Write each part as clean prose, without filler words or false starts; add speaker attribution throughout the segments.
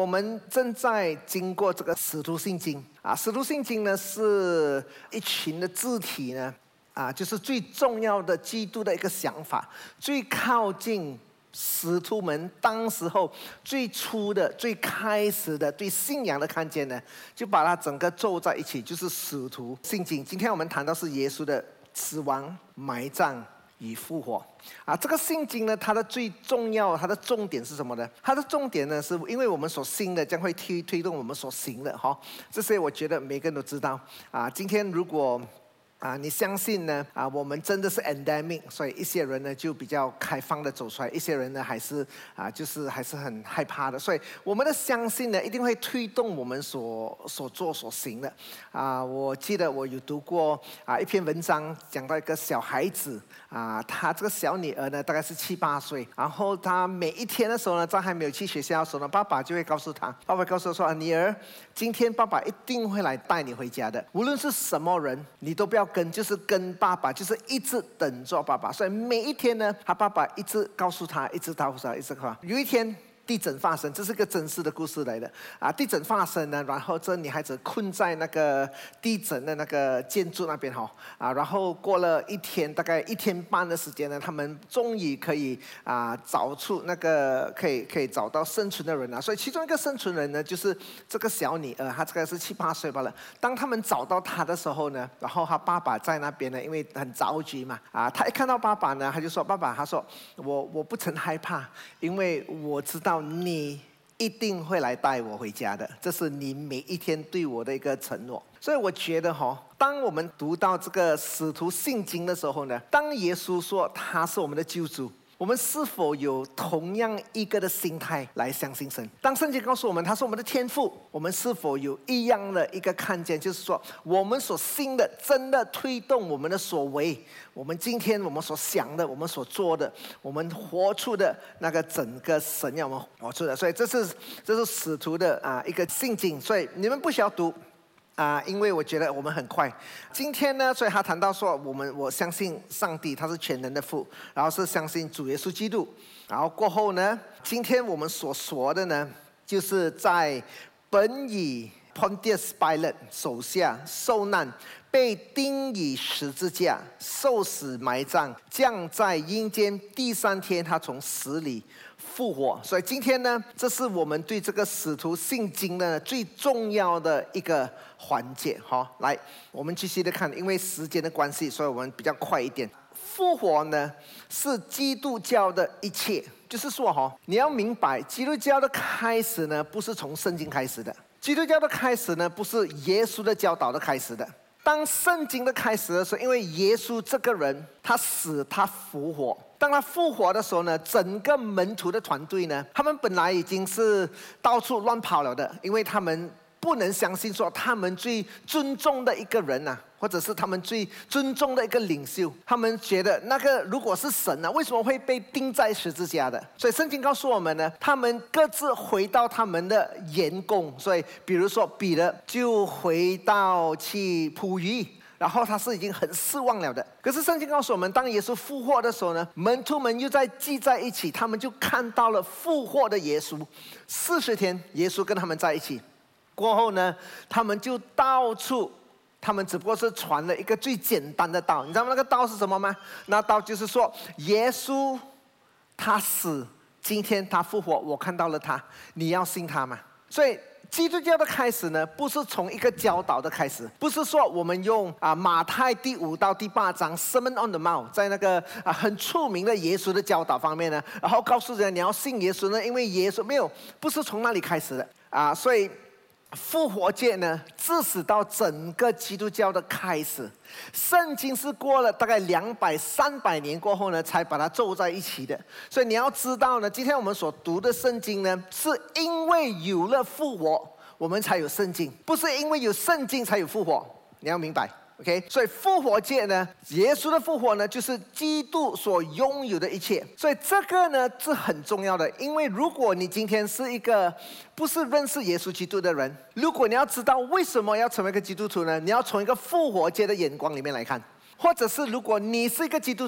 Speaker 1: 我们正在经过这个使徒信经使徒信经呢是一群的字体呢就是最重要的基督的一个想法，最靠近使徒们当时候最初的、最开始的对信仰的看见呢，就把它整个凑在一起，就是使徒信经。今天我们谈到是耶稣的死亡、埋葬与复活这个信经呢，它的最重要、它的重点是什么呢？它的重点呢，是因为我们所信的将会推动我们所行的这些我觉得每个人都知道今天如果你相信呢我们真的是 endemic， 所以一些人呢就比较开放的走出来，一些人呢还是就是还是很害怕的。所以我们的相信呢一定会推动我们所做所行的我记得我有读过一篇文章，讲到一个小孩子他这个小女儿呢大概是7、8岁，然后他每一天的时候呢，在还没有去学校的时候呢，爸爸就会告诉他，爸爸告诉他说女儿，今天爸爸一定会来带你回家的，无论是什么人你都不要就是跟爸爸，就是一直等着爸爸。所以每一天呢，他爸爸一直告诉他，一直告诉他，一直告诉他。有一天地震发生，这是个真实的故事来的地震发生呢，然后这女孩子困在那个地震的那个建筑那边然后过了一天，大概1天半的时间呢，他们终于可以找出那个可以找到生存的人所以其中一个生存人呢，就是这个小女儿，她这个是7、8岁罢了。当他们找到她的时候呢，然后她爸爸在那边呢，因为很着急嘛他一看到爸爸呢，他就说爸爸，他说我不曾害怕，因为我知道你一定会来带我回家的，这是你每一天对我的一个承诺。所以我觉得当我们读到这个使徒信经的时候呢，当耶稣说他是我们的救主，我们是否有同样一个的心态来相信神？当圣经告诉我们他是我们的天父，我们是否有一样的一个看见，就是说我们所信的真的推动我们的所为，我们今天我们所想的，我们所做的，我们活出的那个整个神要我们活出的。所以这是使徒的一个信经，所以你们不需要读因为我觉得我们很快。今天呢，所以他谈到说我相信上帝他是全能的父，然后是相信主耶稣基督，然后过后呢，今天我们所说的呢，就是在本以 Pontius Pilate 手下受难，被钉以十字架，受死埋葬，降在阴间，第3天他从死里复活。所以今天呢，这是我们对这个使徒信经的最重要的一个环节来，我们继续的看，因为时间的关系，所以我们比较快一点。复活呢是基督教的一切，就是说你要明白，基督教的开始呢不是从圣经开始的，基督教的开始呢不是耶稣的教导的开始的。当圣经的开始的时候，因为耶稣这个人他死他复活，当他复活的时候呢，整个门徒的团队呢，他们本来已经是到处乱跑了的，因为他们不能相信说他们最尊重的一个人或者是他们最尊重的一个领袖，他们觉得那个如果是神为什么会被钉在十字架的？所以圣经告诉我们呢，他们各自回到他们的员工。所以比如说彼得就回到去捕鱼，然后他是已经很失望了的。可是圣经告诉我们，当耶稣复活的时候呢，门徒们又在聚在一起，他们就看到了复活的耶稣。40天耶稣跟他们在一起过后呢，他们就到处，他们只不过是传了一个最简单的道。你知道那个道是什么吗？那道就是说耶稣他死，今天他复活，我看到了他，你要信他吗？所以基督教的开始呢，不是从一个教导的开始，不是说我们用马太第5到第8章 Sermon on the Mount， 在那个很出名的耶稣的教导方面呢，然后告诉人你要信耶稣呢，因为耶稣没有，不是从那里开始的所以复活节呢，致使到整个基督教的开始。圣经是过了大概200、300年过后呢，才把它凑在一起的。所以你要知道呢，今天我们所读的圣经呢，是因为有了复活，我们才有圣经，不是因为有圣经才有复活。你要明白。OK， 所以复活节呢，耶稣的复活呢，就是基督所拥有的一切。所以这个呢是很重要的，因为如果你今天是一个不是认识耶稣基督的人，如果你要知道为什么要成为一个基督徒呢，你要从一个复活节的眼光里面来看。或者是如果你是一个基督徒，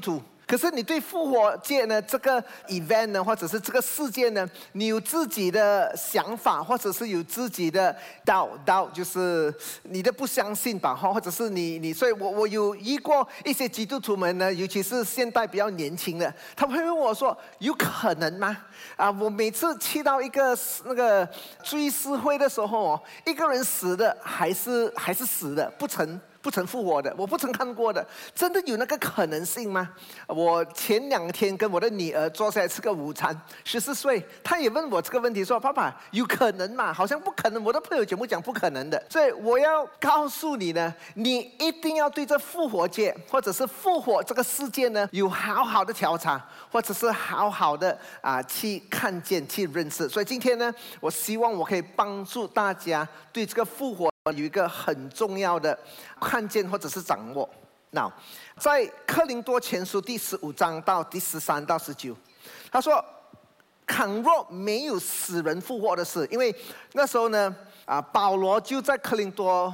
Speaker 1: 可是你对复活节呢这个 event 呢，或者是这个事件呢，你有自己的想法，或者是有自己的doubt，就是你的不相信吧，或者是所以我有遇过一些基督徒们呢，尤其是现代比较年轻的，他们会问我说：有可能吗？我每次去到一个那个追思会的时候一个人死的还是死的，不曾复活的，我不曾看过的，真的有那个可能性吗？我前2天跟我的女儿坐下来吃个午餐，14岁，她也问我这个问题，说：爸爸，有可能吗？好像不可能，我的朋友全部讲不可能的。所以我要告诉你呢，你一定要对这复活节或者是复活这个事件呢，有好好的调查，或者是好好的去看见、去认识。所以今天呢，我希望我可以帮助大家对这个复活有一个很重要的看见或者是掌握。那在哥林多前书第15章到第13到19，他说：倘若没有死人复活的事，因为那时候呢，保罗就在哥林多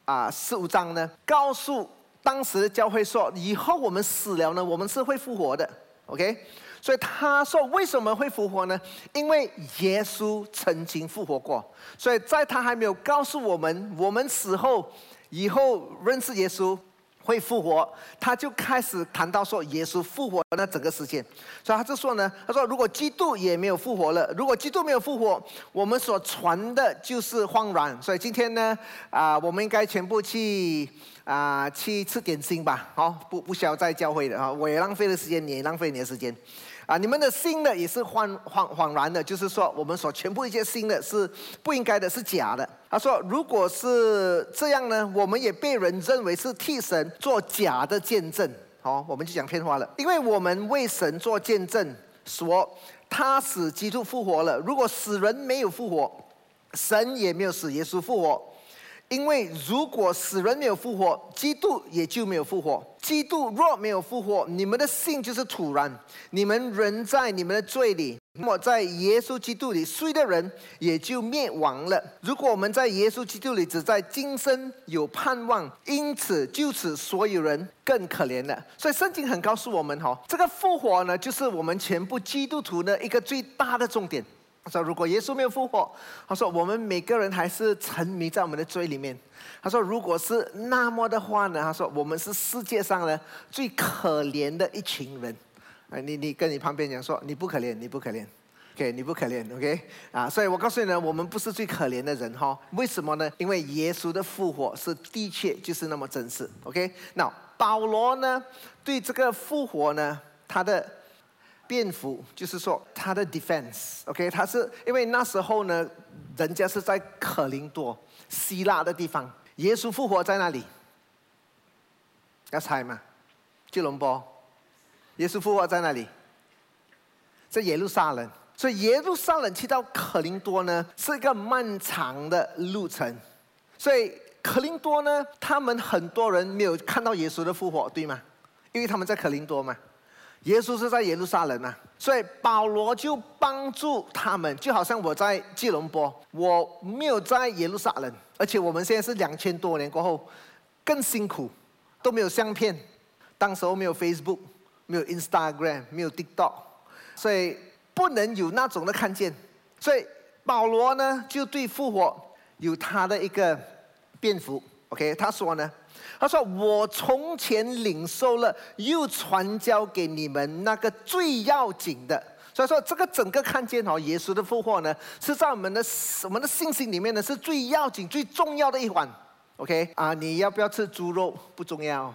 Speaker 1: 15章呢，告诉当时的教会说，以后我们死了呢，我们是会复活的。OK， 所以他说为什么会复活呢？因为耶稣曾经复活过，所以在他还没有告诉我们死后以后认识耶稣会复活，他就开始谈到说耶稣复活的那整个事件。所以他就说呢，他说如果基督也没有复活了，如果基督没有复活，我们所传的就是荒然。所以今天呢，我们应该全部去吃点心吧，不需要在教会的，我也浪费了时间，你也浪费你的时间。你们的信呢也是恍然的，就是说我们所全部一些信的是不应该的，是假的。他说如果是这样呢，我们也被人认为是替神做假的见证。我们就讲骗话了，因为我们为神做见证，说他使基督复活了。如果死人没有复活，神也没有使耶稣复活。因为如果死人没有复活，基督也就没有复活。基督若没有复活，你们的信就是徒然，你们仍在你们的罪里。那么在耶稣基督里睡的人也就灭亡了。如果我们在耶稣基督里只在今生有盼望，因此就此所有人更可怜了。所以圣经很告诉我们这个复活呢，就是我们全部基督徒的一个最大的重点。他说如果耶稣没有复活，他说我们每个人还是沉迷在我们的罪里面。他说如果是那么的话呢，他说我们是世界上呢最可怜的一群人。你跟你旁边讲说，你不可怜，你不可怜，OK， 你不可怜 ，OK， 所以我告诉你呢，我们不是最可怜的人为什么呢？因为耶稣的复活是的确就是那么真实 ，OK。那保罗呢对这个复活呢，他的辩护就是说他的 defense，OK， 他是因为那时候呢，人家是在可林多希腊的地方，耶稣复活在那里，要猜吗？吉隆坡。耶稣复活在哪里？在耶路撒冷。所以耶路撒冷去到可林多呢，是一个漫长的路程。所以可林多呢，他们很多人没有看到耶稣的复活，对吗？因为他们在可林多嘛。耶稣是在耶路撒冷嘛，所以保罗就帮助他们，就好像我在吉隆坡，我没有在耶路撒冷，而且我们现在是2000多年过后，更辛苦，都没有相片，当时候没有 Facebook。没有 Instagram， 没有 TikTok， 所以不能有那种的看见。所以保罗呢，就对复活有他的一个辩护。OK， 他说呢，他说我从前领受了，又传交给你们那个最要紧的。所以说这个整个看见耶稣的复活呢，是在我们的信心里面呢，是最要紧、最重要的一环。OK， 你要不要吃猪肉不重要，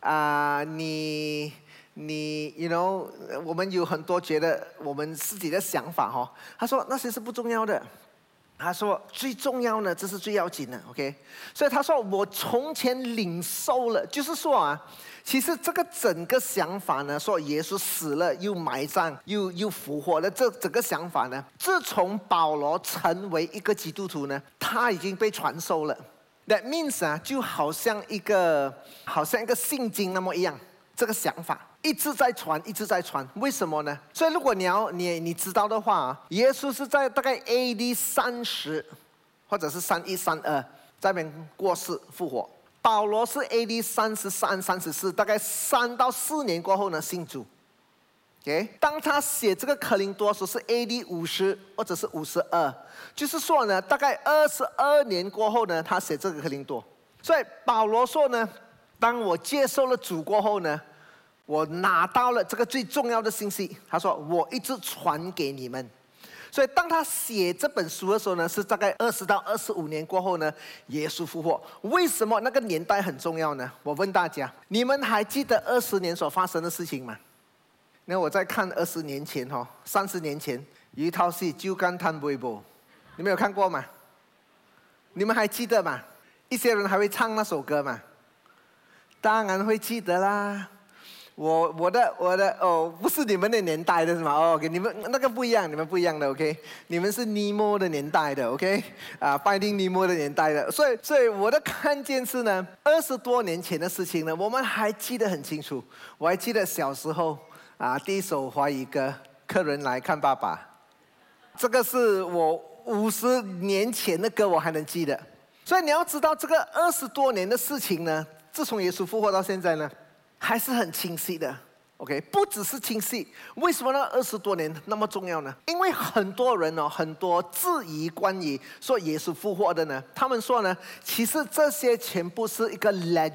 Speaker 1: 你 you know， 我们有很多觉得我们自己的想法他说那些是不重要的，他说最重要呢，这是最要紧的 ，OK。所以他说我从前领受了，就是说其实这个整个想法呢，说耶稣死了又埋葬又复活了，这整个想法呢，自从保罗成为一个基督徒呢，他已经被传授了。That means 就好像一个信经那么一样，这个想法。一直在传，一直在传，为什么呢？所以如果你知道的话，耶稣是在大概 AD 30或者是31、32在那边过世复活。保罗是 AD 33、34，大概3到4年过后呢信主。 当他写这个哥林多书是 AD 50或者是52，就是说呢，大概22年过后呢，他写这个哥林多。所以保罗说呢，当我接受了主过后呢，我拿到了这个最重要的信息。他说我一直传给你们。所以当他写这本书的时候呢，是大概20到25年过后呢，耶稣复活。为什么那个年代很重要呢？我问大家，你们还记得20年所发生的事情吗？那我在看20年前30年前有一套戏《酒干倘卖无》，你们有看过吗？你们还记得吗？一些人还会唱那首歌吗？当然会记得啦。我的不是你们的年代的是吗？OK， 你们那个不一样，你们不一样的 OK， 你们是尼莫的年代的 OK， Finding Nemo 的年代的，所以我的看见是呢，20多年前的事情呢，我们还记得很清楚。我还记得小时候第一首华语歌《客人来看爸爸》，这个是我50年前的歌，我还能记得。所以你要知道，这个20多年的事情呢，自从耶稣复活到现在呢，还是很清晰的 ，OK， 不只是清晰。为什么那20多年那么重要呢？因为很多人很多质疑关于说耶稣复活的呢，他们说呢，其实这些全部是一个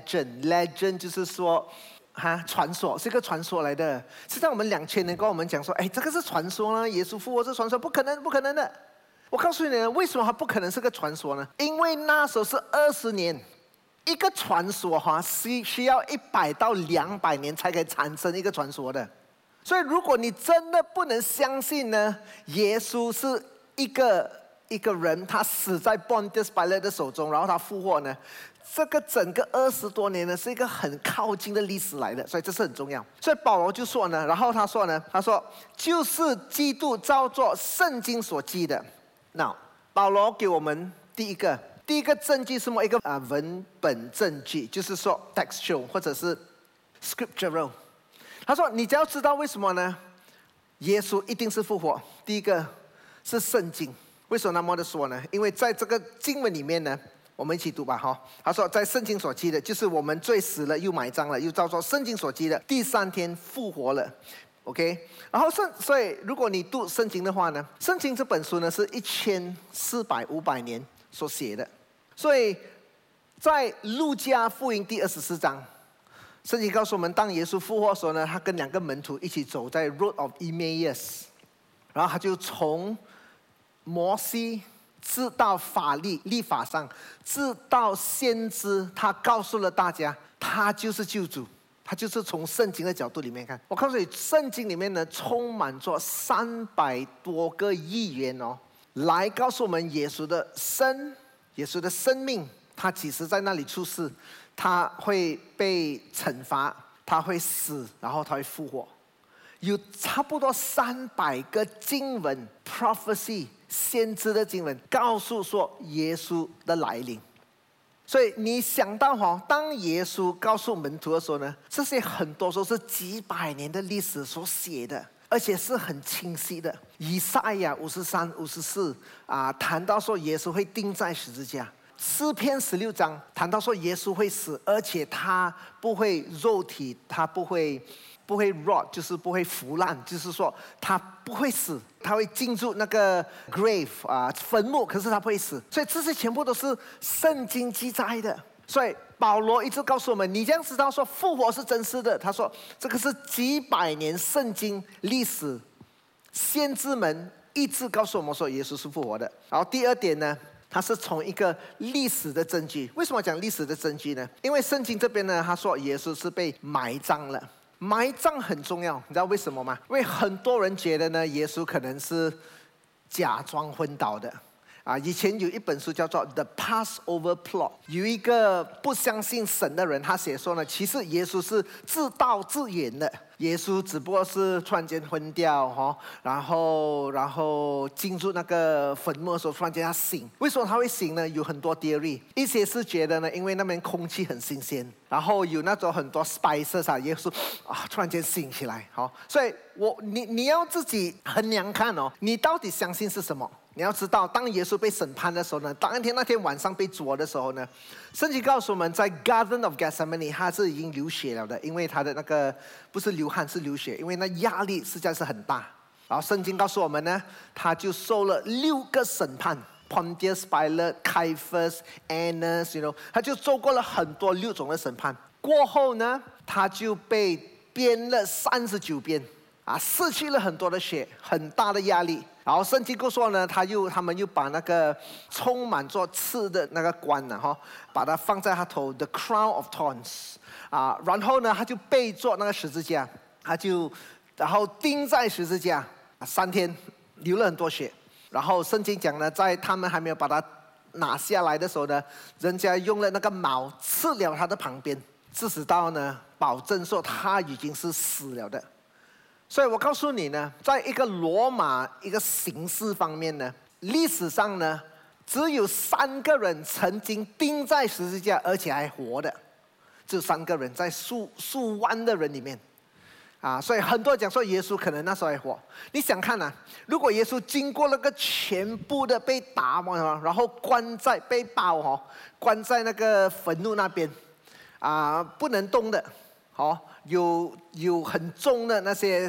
Speaker 1: legend 就是说传说，是一个传说来的。实际上我们2000年跟我们讲说，这个是传说呢，耶稣复活是传说，不可能，不可能的。我告诉你呢，为什么它不可能是个传说呢？因为那时候是20年。一个传说需要100到200年才可以产生一个传说的，所以如果你真的不能相信呢，耶稣是一个人，他死在 Pontius Pilate 的手中，然后他复活呢，这个整个20多年呢是一个很靠近的历史来的，所以这是很重要。所以保罗就说呢，然后他说就是基督照作圣经所记的。那保罗给我们第一个证据是什么？一个文本证据，就是说 textual 或者是 scriptural。他说你只要知道为什么呢？耶稣一定是复活。第一个是圣经，为什么那么的说呢？因为在这个经文里面呢，我们一起读吧他说在圣经所记的，就是我们罪死了又埋葬了，又照作圣经所记的，第3天复活了。OK， 然后所以如果你读圣经的话呢，圣经这本书呢是1400-500年所写的。所以在路加福音第24章，圣经告诉我们，当耶稣复活的时候呢，他跟2个门徒一起走在 Road of Emmaus， 然后他就从摩西直到立法上，直到先知，他告诉了大家，他就是救主。他就是从圣经的角度里面看，我告诉你，圣经里面呢充满着300多个预言来告诉我们耶稣的生命，他其实在那里出世，他会被惩罚，他会死，然后他会复活。有差不多300个经文 prophecy 先知的经文告诉说耶稣的来临。所以你想到当耶稣告诉门徒的时候呢，这些很多时候是几百年的历史所写的，而且是很清晰的。以赛亚53、54谈到说耶稣会钉在十字架。诗篇16章谈到说耶稣会死，而且他不会肉体，他不会 rot， 就是不会腐烂，就是说他不会死，他会进入那个 grave 坟墓，可是他不会死。所以这些全部都是圣经记载的。所以保罗一直告诉我们，你这样知道说复活是真实的。他说这个是几百年圣经历史，先知们一直告诉我们说耶稣是复活的。然后第二点呢，它是从一个历史的证据。为什么讲历史的证据呢？因为圣经这边呢，他说耶稣是被埋葬了。埋葬很重要，你知道为什么吗？因为很多人觉得呢，耶稣可能是假装昏倒的。以前有一本书叫做《The Passover Plot》，有一个不相信神的人，他写说呢，其实耶稣是自导自演的，耶稣只不过是突然间昏掉然后进入那个坟墓的时候，突然间他醒。为什么他会醒呢？有很多 theory， 一些是觉得呢，因为那边空气很新鲜，然后有那种很多 spices耶稣突然间醒起来所以你要自己衡量看你到底相信是什么。 你要知道，当耶稣被审判的时候呢，当天那天晚上被捉的时候呢，圣经告诉我们，在 Garden of Gethsemane 他是已经流血了的，因为他的那个不是流汗是流血，因为那压力实在是很大。然后圣经告诉我们呢，他就受了6个审判 ，Pontius Pilate、Caiaphas、Annas，他就受过了很多6种的审判。过后呢，他就被鞭了39鞭。失去了很多的血，很大的压力。然后圣经告诉我呢，他们又把那个充满着刺的那个冠呢，把它放在他头 ，the crown of thorns，然后呢，他就背着那个十字架，然后钉在十字架，3天流了很多血。然后圣经讲呢，在他们还没有把它拿下来的时候呢，人家用了那个矛刺了他的旁边，致使到呢，保证说他已经是死了的。所以我告诉你呢，在一个罗马一个刑事方面呢，历史上呢，只有3个人曾经钉在十字架，而且还活的，只有3个人，在数万的人里面，所以很多人讲说耶稣可能那时候还活。你想看如果耶稣经过那个全部的被打嘛，然后被包关在那个坟墓那边，不能动的，有很重的那些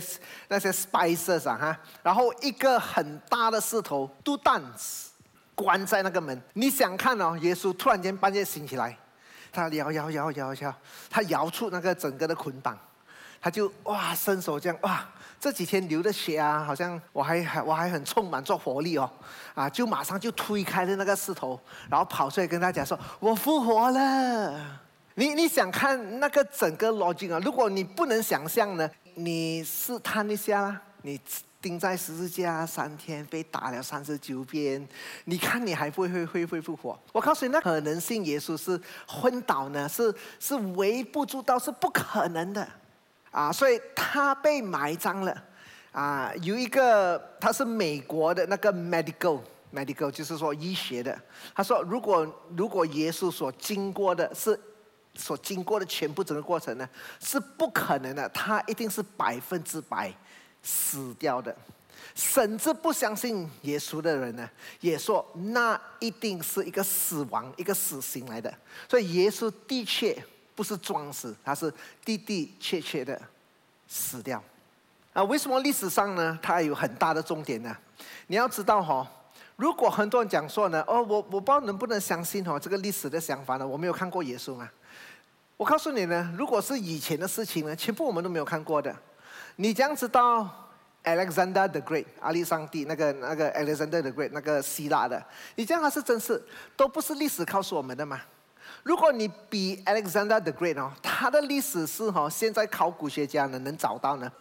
Speaker 1: spices 然后一个很大的石头都担关在那个门。你想看耶稣突然间半夜醒起来，他摇，他摇出那个整个的捆绑，他就伸手这样这几天流的血好像我还很充满着活力就马上就推开了那个石头，然后跑出来跟大家说：“我复活了。”你想看那个整个逻辑如果你不能想象呢，你试探一下啦，你钉在十字架3天，被打了39鞭，你看你还会复活？我告诉你，那可能性耶稣是昏倒呢，是微不足道，是不可能的所以他被埋葬了有一个他是美国的那个 medical 就是说医学的，他说如果耶稣所经过的全部整个过程呢，是不可能的，他一定是100%死掉的。甚至不相信耶稣的人呢，也说那一定是一个死亡，一个死刑来的。所以耶稣的确不是装死，他是的确的死掉。为什么历史上呢，它有很大的重点呢？你要知道如果很多人讲说呢，我不知道能不能相信这个历史的想法呢，我没有看过耶稣嘛。我告诉你呢，如果是以前的事情呢，全部我们都没有看过的。你这样知道 Alexander the Great 亚历山帝那个 Alexander the Great 那个希腊的，你这样他是真是都不是历史告诉我们的吗？如果你比 Alexander the Great 他的历史是现在考古学家呢能找到呢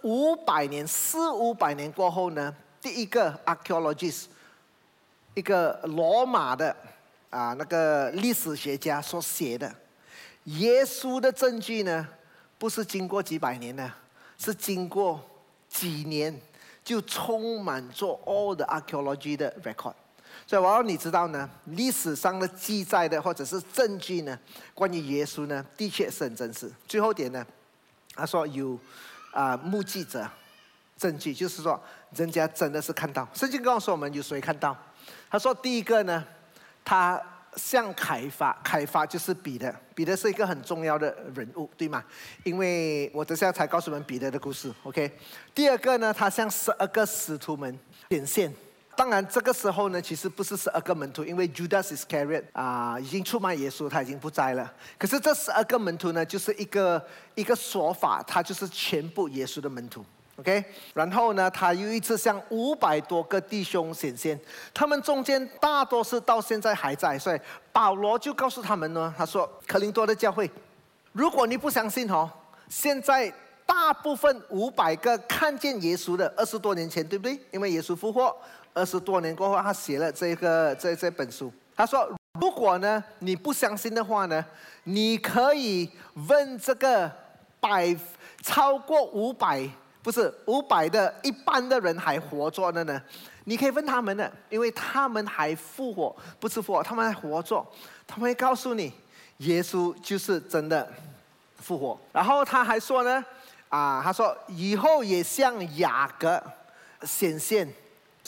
Speaker 1: 400-500年过后呢，第一个 archaeologist 一个罗马的那个历史学家所写的。耶稣的证据呢，不是经过几百年呢，是经过几年，就充满着 all the archaeology 的 record。所以我要你知道呢，历史上的记载的或者是证据呢，关于耶稣呢，的确是很真实。最后一点呢，他说有目击者证据，就是说人家真的是看到。圣经告诉我们有谁看到？他说第一个呢，他像凯法就是彼得是一个很重要的人物，对吗？因为我等下才告诉我们彼得的故事 ，OK。第二个呢，他向12个使徒们显现。当然这个时候呢，其实不是12个门徒，因为 Judas Iscariot 已经出卖耶稣，他已经不在了。可是这12个门徒呢，就是一个说法，他就是全部耶稣的门徒。OK， 然后呢，他又一次向500多个弟兄显现，他们中间大多是到现在还在，所以保罗就告诉他们呢，他说：可林多的教会，如果你不相信现在大部分500个看见耶稣的20多年前，对不对？因为耶稣复活20多年过后，他写了这本书。他说，如果呢你不相信的话呢，你可以问这个超过500。不是500的一半的人还活着的呢，你可以问他们的，因为他们还复活，不是复活，他们还活着，他们会告诉你，耶稣就是真的复活。然后他还说呢，他说以后也向雅各显现，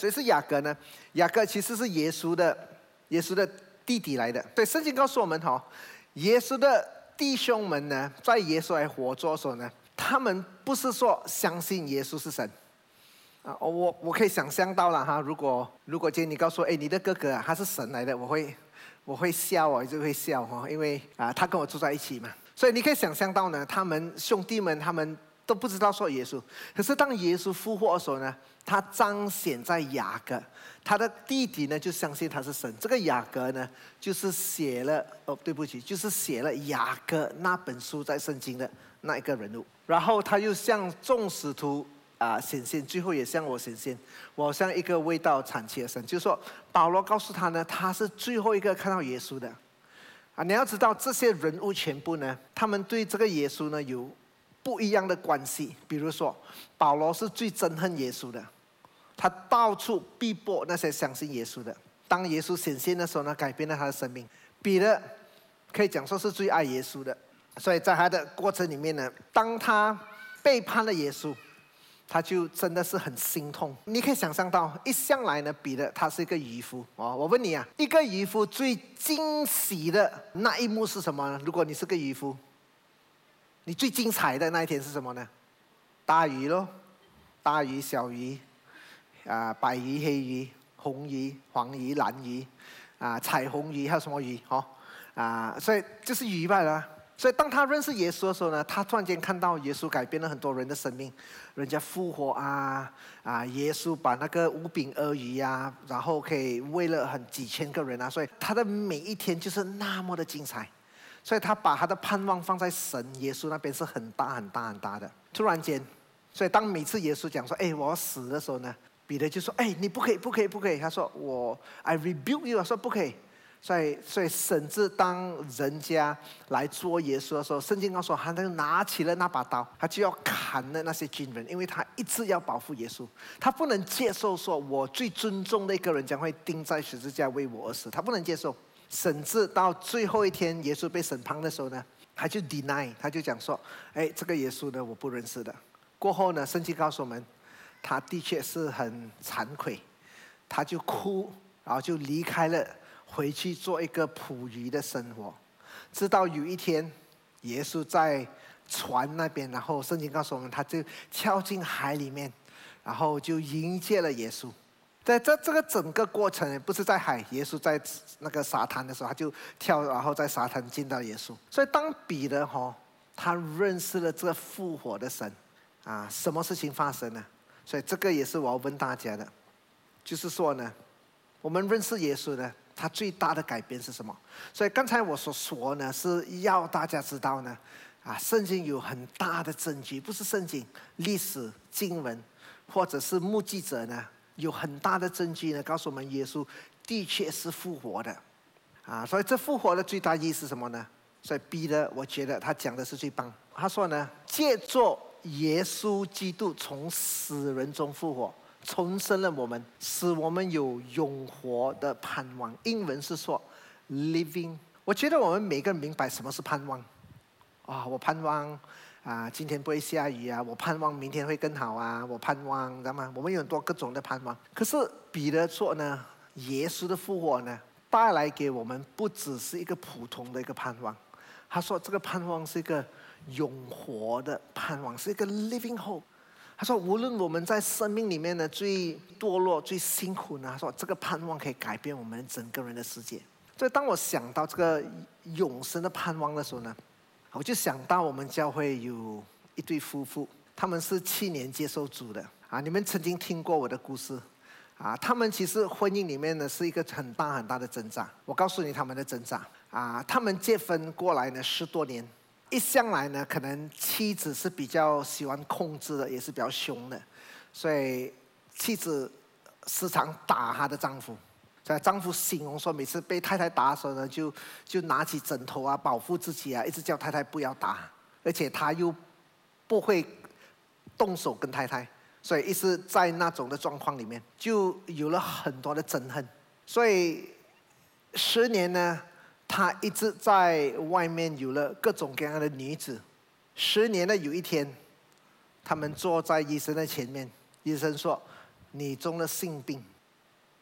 Speaker 1: 谁是雅各呢？雅各其实是耶稣的弟弟来的。对，圣经告诉我们耶稣的弟兄们呢，在耶稣还活着的时候呢，他们不是说相信耶稣是神啊。我可以想象到了哈，如果今天你告诉我，你的哥哥他是神来的，我会笑，我就会笑因为他跟我住在一起嘛。所以你可以想象到呢，他们兄弟们他们都不知道说耶稣，可是当耶稣复活的时候呢，他彰显在雅各，他的弟弟呢就相信他是神。这个雅各呢，就是写了就是写了雅各那本书在圣经的那一个人物。然后他又向众使徒显现，最后也向我显现，我像一个未到产期的神。就是说，保罗告诉他呢，他是最后一个看到耶稣的你要知道，这些人物全部呢，他们对这个耶稣呢有不一样的关系。比如说，保罗是最憎恨耶稣的，他到处逼迫那些相信耶稣的。当耶稣显现的时候呢，改变了他的生命。彼得可以讲说是最爱耶稣的，所以在他的过程里面呢，当他背叛了耶稣，他就真的是很心痛。你可以想象到，一向来呢，彼得他是一个渔夫我问你一个渔夫最惊喜的那一幕是什么呢？如果你是个渔夫，你最精彩的那一天是什么呢？大鱼咯，大鱼、小鱼白鱼、黑鱼、红鱼、黄鱼、蓝鱼彩虹鱼，还有什么鱼所以就是鱼罢了。所以当他认识耶稣的时候呢，他突然间看到耶稣改变了很多人的生命，人家复活耶稣把那个5饼2鱼然后可以喂了几千个人所以他的每一天就是那么的精彩。所以他把他的盼望放在神耶稣那边是很大很大很大的。突然间，所以当每次耶稣讲说我要死的时候呢，彼得就说你不可以不可以不可以，他说I rebuke you， 说不可以。所以甚至当人家来捉耶稣的时候，圣经告诉我，他拿起了那把刀，他就要砍了那些军人，因为他一直要保护耶稣，他不能接受说我最尊重的一个人将会钉在十字架为我而死，他不能接受。甚至到最后一天耶稣被审判的时候呢，他就 deny， 他就讲说这个耶稣呢我不认识的。过后呢，圣经告诉我们，他的确是很惭愧，他就哭，然后就离开了，回去做一个捕鱼的生活。直到有一天耶稣在船那边，然后圣经告诉我们，他就跳进海里面，然后就迎接了耶稣。在这个整个过程不是在海，耶稣在那个沙滩的时候，他就跳，然后在沙滩见到耶稣。所以当彼得他认识了这个复活的神什么事情发生呢？所以这个也是我要问大家的，就是说呢，我们认识耶稣呢，他最大的改变是什么？所以刚才我所说呢，是要大家知道呢圣经有很大的证据，不是圣经，历史经文或者是目击者呢，有很大的证据呢，告诉我们耶稣的确是复活的所以这复活的最大意义是什么呢？所以彼得我觉得他讲的是最棒。他说呢，借着耶稣基督从死人中复活，重生了我们，使我们有永活的盼望。英文是说 living。 我觉得我们每个人明白什么是盼望我盼望今天不会下雨我盼望明天会更好我盼望，知道吗？我们有很多各种的盼望。可是彼得说呢，耶稣的复活呢，带来给我们不只是一个普通的一个盼望，他说这个盼望是一个永活的盼望，是一个 living hope。 他说无论我们在生命里面的最堕落最辛苦呢，他说这个盼望可以改变我们整个人的世界。所以当我想到这个永生的盼望的时候呢，我就想到我们教会有一对夫妇，他们是7年接受主的你们曾经听过我的故事他们其实婚姻里面呢是一个很大很大的挣扎。我告诉你他们的挣扎他们结婚过来呢10多年，一向来呢可能妻子是比较喜欢控制的，也是比较凶的，所以妻子时常打她的丈夫。所以丈夫形容说，每次被太太打的时候呢，就拿起枕头保护自己一直叫太太不要打，而且他又不会动手跟太太，所以一直在那种的状况里面，就有了很多的憎恨。所以10年呢，他一直在外面有了各种各样的女子。10年的有一天，他们坐在医生的前面，医生说你中了性病，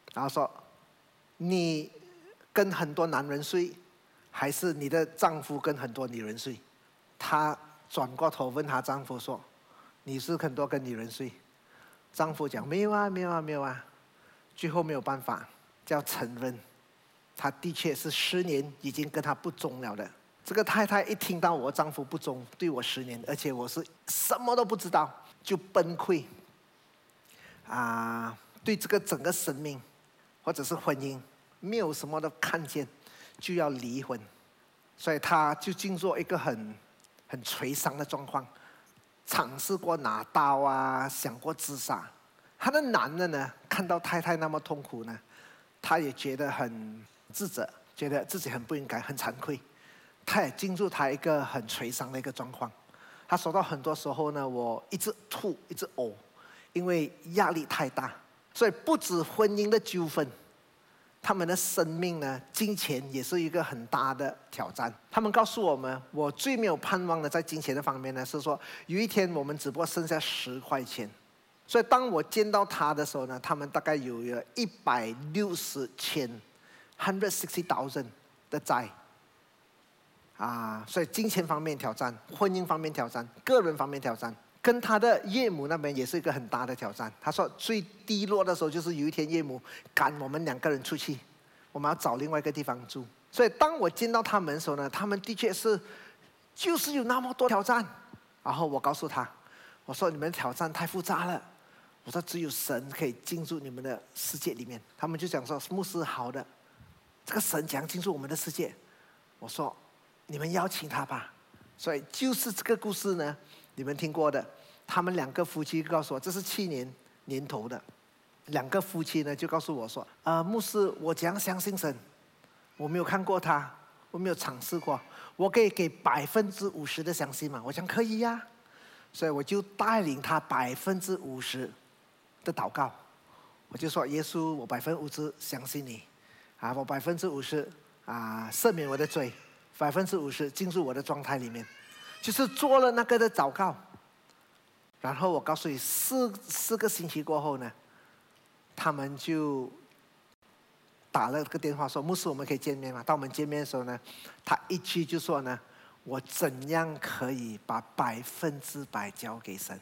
Speaker 1: 然后说你跟很多男人睡，还是你的丈夫跟很多女人睡？她转过头问她丈夫说，你是很多跟女人睡？丈夫讲没有啊，没有啊，没有啊。最后没有办法，叫承认，他的确是10年已经跟他不忠了的。这个太太一听到我丈夫不忠，对我10年，而且我是什么都不知道，就崩溃。对这个整个生命或者是婚姻没有什么的看见，就要离婚。所以他就进入一个很垂丧的状况，尝试过拿刀啊，想过自杀。他的男的呢，看到太太那么痛苦呢，他也觉得很自责，觉得自己很不应该，很惭愧。他也进入他一个很垂丧的一个状况。他说到很多时候呢，我一直吐，一直呕，因为压力太大。所以不止婚姻的纠纷，他们的生命呢，金钱也是一个很大的挑战。他们告诉我们，我最没有盼望的在金钱的方面呢，是说有一天我们只不过剩下10块钱。所以当我见到他的时候呢，他们大概有160,160,000的债。所以金钱方面挑战，婚姻方面挑战，个人方面挑战，跟他的岳母那边也是一个很大的挑战。他说最低落的时候就是有一天岳母赶我们2个人出去，我们要找另外一个地方住。所以当我见到他们的时候呢，他们的确是就是有那么多挑战。然后我告诉他，我说你们的挑战太复杂了，我说只有神可以进入你们的世界里面。他们就讲说牧师好的，这个神怎样进入我们的世界？我说你们邀请他吧。所以就是这个故事呢，你们听过的。他们2个夫妻告诉我，这是去年头的。2个夫妻呢就告诉我说，牧师，我怎样相信神？我没有看过他，我没有尝试过，我可以给50%的相信吗？我讲可以呀。所以我就带领他50%的祷告。我就说耶稣，我50%相信你，我50%赦免我的罪，50%进入我的状态里面，就是做了那个的祷告。然后我告诉你四个星期过后呢，他们就打了个电话说，牧师我们可以见面吗？当我们见面的时候呢，他一句就说呢，我怎样可以把100%交给神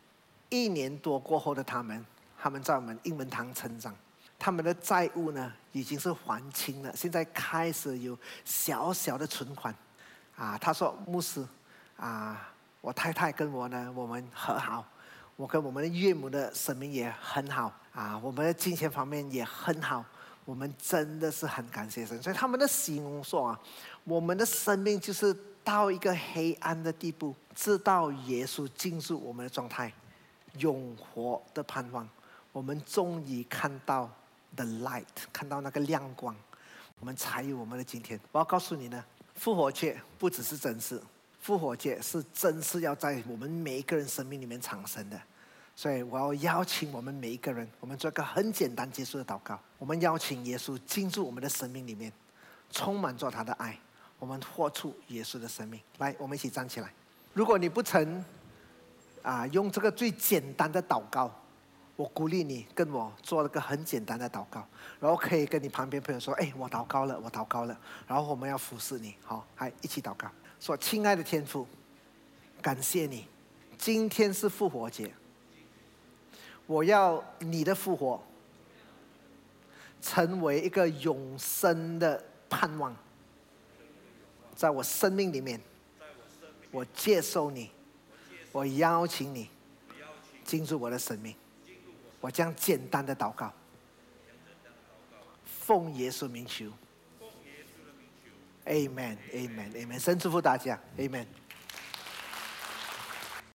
Speaker 1: ？1年多过后的他们在我们英文堂成长，他们的债务呢已经是还清了，现在开始有小小的存款。他说牧师我太太跟我呢，我们和好，我跟我们的岳母的生命也很好我们的金钱方面也很好，我们真的是很感谢神。所以他们的形容说我们的生命就是到一个黑暗的地步，直到耶稣进入我们的状态，永活的盼望，我们终于看到 the light， 看到那个亮光，我们才有我们的今天。我要告诉你呢，复活节不只是真实，复活节是真是要在我们每一个人生命里面产生的。所以我要邀请我们每一个人，我们做一个很简单结束的祷告。我们邀请耶稣进入我们的生命里面，充满着他的爱，我们活出耶稣的生命。来，我们一起站起来。如果你不曾用这个最简单的祷告，我鼓励你跟我做了个很简单的祷告，然后可以跟你旁边朋友说，我祷告了，我祷告了，然后我们要服侍你。好，来一起祷告，说亲爱的天父，感谢你，今天是复活节，我要你的复活成为一个永生的盼望，在我生命里面，我接受你，我邀请你进入我的生命。我将简单的祷告，奉耶稣名求 ，Amen，Amen，Amen。神祝福大家 ，Amen。